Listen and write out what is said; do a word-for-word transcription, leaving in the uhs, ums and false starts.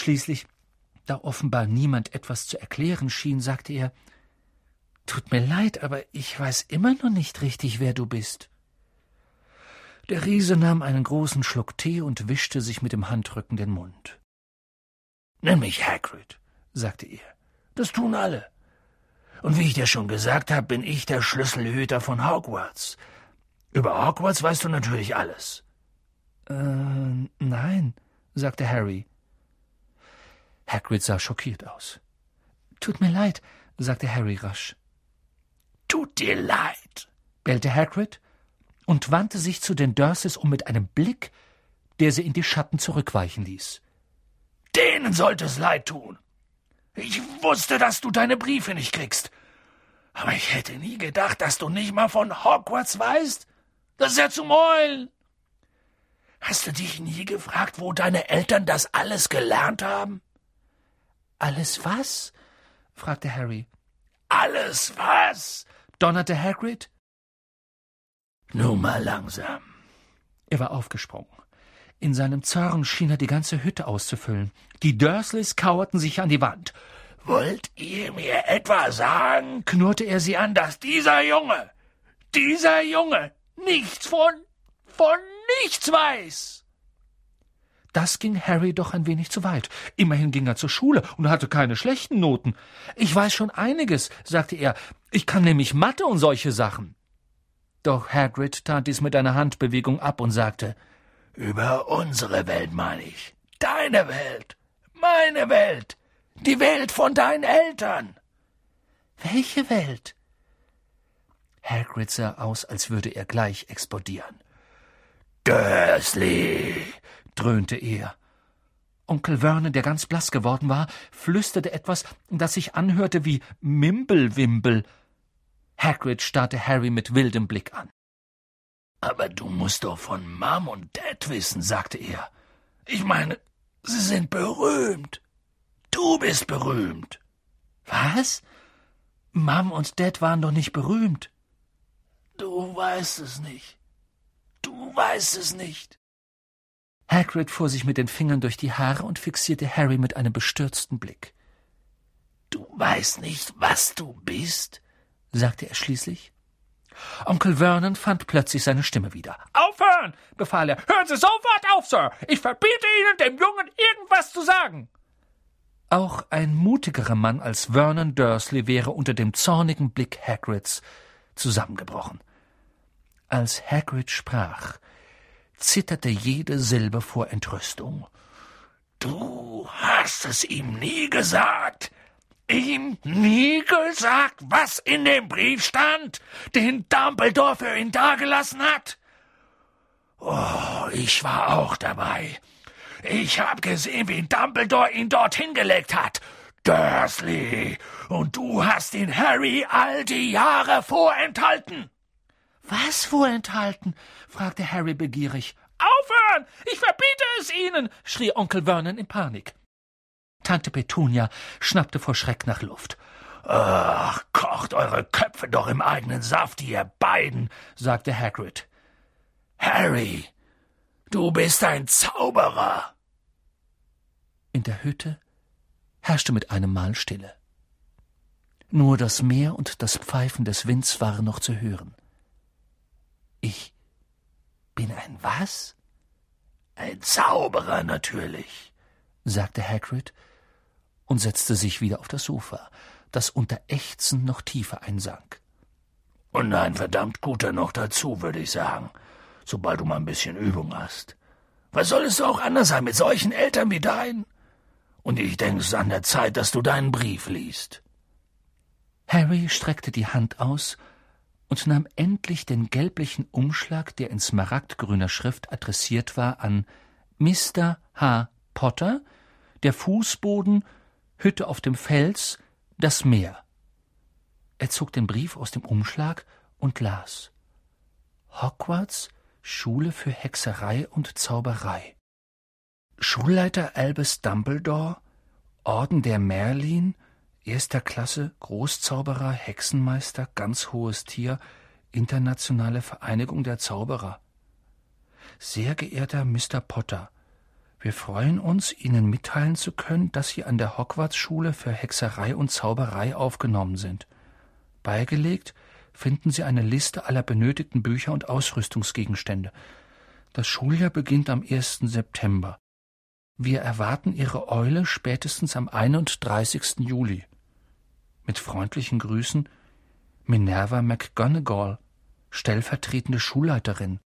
Schließlich, da offenbar niemand etwas zu erklären schien, sagte er: »Tut mir leid, aber ich weiß immer noch nicht richtig, wer du bist.« Der Riese nahm einen großen Schluck Tee und wischte sich mit dem Handrücken den Mund. »Nenn mich Hagrid«, sagte er. »Das tun alle. Und wie ich dir schon gesagt habe, bin ich der Schlüsselhüter von Hogwarts. Über Hogwarts weißt du natürlich alles.« »Äh, nein«, sagte Harry. Hagrid sah schockiert aus. »Tut mir leid«, sagte Harry rasch. »Tut dir leid«, bellte Hagrid und wandte sich zu den Dursleys um mit einem Blick, der sie in die Schatten zurückweichen ließ. »Denen sollte es leid tun. Ich wusste, dass du deine Briefe nicht kriegst. Aber ich hätte nie gedacht, dass du nicht mal von Hogwarts weißt. Das ist ja zum Heulen. Hast du dich nie gefragt, wo deine Eltern das alles gelernt haben?« »Alles was?« fragte Harry. »Alles was?« donnerte Hagrid. »Nun mal langsam.« Er war aufgesprungen. In seinem Zorn schien er die ganze Hütte auszufüllen. Die Dursleys kauerten sich an die Wand. »Wollt ihr mir etwa sagen«, knurrte er sie an, »dass dieser Junge, dieser Junge nichts von, von nichts weiß?« Das ging Harry doch ein wenig zu weit. Immerhin ging er zur Schule und hatte keine schlechten Noten. »Ich weiß schon einiges«, sagte er. »Ich kann nämlich Mathe und solche Sachen.« Doch Hagrid tat dies mit einer Handbewegung ab und sagte: »Über unsere Welt meine ich. Deine Welt. Meine Welt. Die Welt von deinen Eltern.« »Welche Welt?« Hagrid sah aus, als würde er gleich explodieren. »Dursley«, dröhnte er. Onkel Vernon, der ganz blass geworden war, flüsterte etwas, das sich anhörte wie Mimbelwimbel. Hagrid starrte Harry mit wildem Blick an. »Aber du musst doch von Mom und Dad wissen«, sagte er. »Ich meine, sie sind berühmt. Du bist berühmt.« »Was? Mom und Dad waren doch nicht berühmt.« »Du weißt es nicht. Du weißt es nicht.« Hagrid fuhr sich mit den Fingern durch die Haare und fixierte Harry mit einem bestürzten Blick. »Du weißt nicht, was du bist?« sagte er schließlich. Onkel Vernon fand plötzlich seine Stimme wieder. »Aufhören«, befahl er. »Hören Sie sofort auf, Sir! Ich verbiete Ihnen, dem Jungen irgendwas zu sagen!« Auch ein mutigerer Mann als Vernon Dursley wäre unter dem zornigen Blick Hagrids zusammengebrochen. Als Hagrid sprach, zitterte jede Silbe vor Entrüstung. »Du hast es ihm nie gesagt? Ihm nie gesagt, was in dem Brief stand, den Dumbledore für ihn dagelassen hat? Oh, ich war auch dabei. Ich habe gesehen, wie Dumbledore ihn dorthin gelegt hat. Dursley, und du hast ihn Harry all die Jahre vorenthalten.« »Was vorenthalten?« fragte Harry begierig. »Aufhören! Ich verbiete es Ihnen!« schrie Onkel Vernon in Panik. Tante Petunia schnappte vor Schreck nach Luft. »Ach, kocht eure Köpfe doch im eigenen Saft, ihr beiden«, sagte Hagrid. »Harry, du bist ein Zauberer.« In der Hütte herrschte mit einem Mal Stille. Nur das Meer und das Pfeifen des Winds waren noch zu hören. »Ich bin ein was?« »Ein Zauberer natürlich«, sagte Hagrid und setzte sich wieder auf das Sofa, das unter Ächzen noch tiefer einsank. »Und ein verdammt guter noch dazu, würde ich sagen, sobald du mal ein bisschen Übung hast. Was soll es auch anders sein mit solchen Eltern wie deinen? Und ich denke, es ist an der Zeit, dass du deinen Brief liest.« Harry streckte die Hand aus und nahm endlich den gelblichen Umschlag, der in smaragdgrüner Schrift adressiert war, an Mister H. Potter, der Fußboden, Hütte auf dem Fels, das Meer. Er zog den Brief aus dem Umschlag und las: »Hogwarts, Schule für Hexerei und Zauberei. Schulleiter Albus Dumbledore, Orden der Merlin, erster Klasse, Großzauberer, Hexenmeister, ganz hohes Tier, Internationale Vereinigung der Zauberer. Sehr geehrter Mister Potter, Wir freuen uns, Ihnen mitteilen zu können, dass Sie an der Hogwarts-Schule für Hexerei und Zauberei aufgenommen sind. Beigelegt finden Sie eine Liste aller benötigten Bücher und Ausrüstungsgegenstände. Das Schuljahr beginnt am ersten September. Wir erwarten Ihre Eule spätestens am einunddreißigsten Juli. Mit freundlichen Grüßen, Minerva McGonagall, stellvertretende Schulleiterin.